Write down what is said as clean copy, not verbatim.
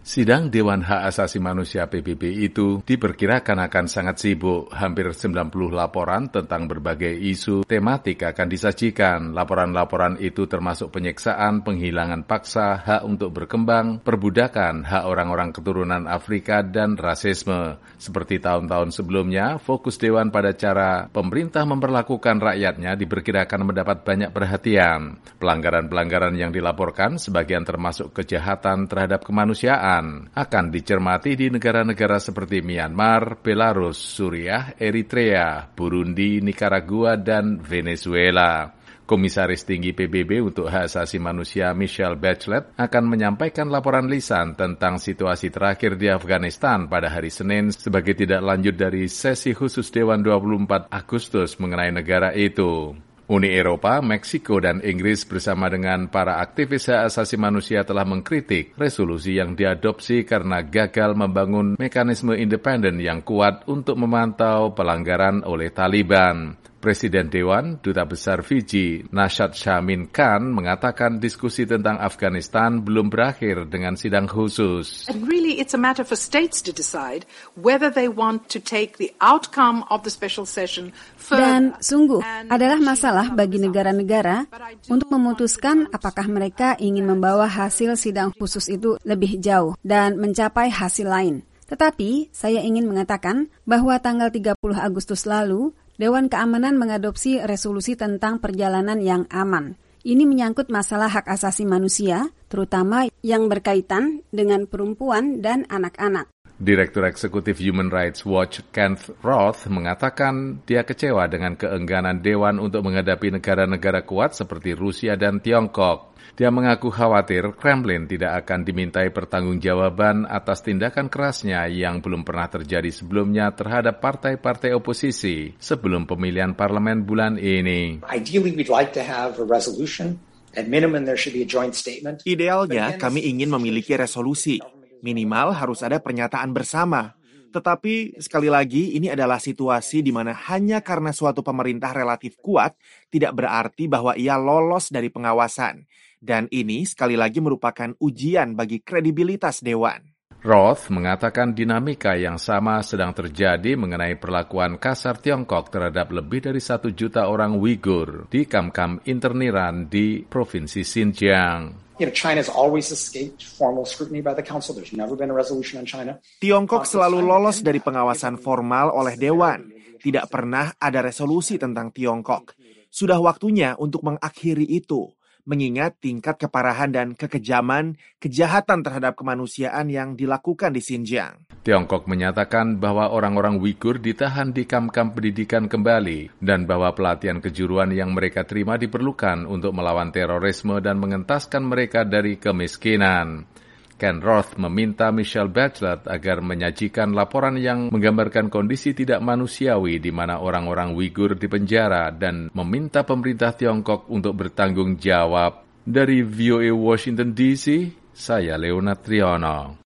Sidang Dewan Hak Asasi Manusia PBB itu diperkirakan akan sangat sibuk. Hampir 90 laporan tentang berbagai isu tematik akan disajikan. Laporan-laporan itu termasuk penyiksaan, penghilangan paksa, hak untuk berkembang, perbudakan, hak orang-orang keturunan Afrika, dan rasisme. Seperti tahun-tahun sebelumnya, fokus Dewan pada cara pemerintah memperlakukan rakyatnya diperkirakan mendapat banyak perhatian. Pelanggaran-pelanggaran yang dilaporkan, sebagian termasuk kejahatan terhadap kemanusiaan, akan dicermati di negara-negara seperti Myanmar, Belarus, Suriah, Eritrea, Burundi, Nicaragua, dan Venezuela. Komisaris Tinggi PBB untuk Hak Asasi Manusia Michelle Bachelet akan menyampaikan laporan lisan tentang situasi terakhir di Afghanistan pada hari Senin sebagai tidak lanjut dari sesi khusus Dewan 24 Agustus mengenai negara itu. Uni Eropa, Meksiko, dan Inggris bersama dengan para aktivis hak asasi manusia telah mengkritik resolusi yang diadopsi karena gagal membangun mekanisme independen yang kuat untuk memantau pelanggaran oleh Taliban. Presiden Dewan, Duta Besar Fiji, Nashad Shamin Khan, mengatakan diskusi tentang Afghanistan belum berakhir dengan sidang khusus. And really it's a matter for states to decide whether they want to take the outcome of the special session further. Dan sungguh adalah masalah bagi negara-negara untuk memutuskan apakah mereka ingin membawa hasil sidang khusus itu lebih jauh dan mencapai hasil lain. Tetapi saya ingin mengatakan bahwa tanggal 30 Agustus lalu, Dewan Keamanan mengadopsi resolusi tentang perjalanan yang aman. Ini menyangkut masalah hak asasi manusia, terutama yang berkaitan dengan perempuan dan anak-anak. Direktur Eksekutif Human Rights Watch Kenneth Roth mengatakan dia kecewa dengan keengganan Dewan untuk menghadapi negara-negara kuat seperti Rusia dan Tiongkok. Dia mengaku khawatir Kremlin tidak akan dimintai pertanggungjawaban atas tindakan kerasnya yang belum pernah terjadi sebelumnya terhadap partai-partai oposisi sebelum pemilihan parlemen bulan ini. Idealnya kami ingin memiliki resolusi. Minimal harus ada pernyataan bersama. Tetapi sekali lagi ini adalah situasi di mana hanya karena suatu pemerintah relatif kuat tidak berarti bahwa ia lolos dari pengawasan. Dan ini sekali lagi merupakan ujian bagi kredibilitas Dewan. Roth mengatakan dinamika yang sama sedang terjadi mengenai perlakuan kasar Tiongkok terhadap lebih dari 1 juta orang Uighur di kamp-kamp interniran di Provinsi Xinjiang. Tiongkok selalu lolos dari pengawasan formal oleh Dewan. Tidak pernah ada resolusi tentang Tiongkok. Sudah waktunya untuk mengakhiri itu, mengingat tingkat keparahan dan kekejaman, kejahatan terhadap kemanusiaan yang dilakukan di Xinjiang. Tiongkok menyatakan bahwa orang-orang Uighur ditahan di kamp-kamp pendidikan kembali dan bahwa pelatihan kejuruan yang mereka terima diperlukan untuk melawan terorisme dan mengentaskan mereka dari kemiskinan. Ken Roth meminta Michelle Bachelet agar menyajikan laporan yang menggambarkan kondisi tidak manusiawi di mana orang-orang Uighur dipenjara dan meminta pemerintah Tiongkok untuk bertanggung jawab. Dari VOA Washington DC, saya Leonard Triono.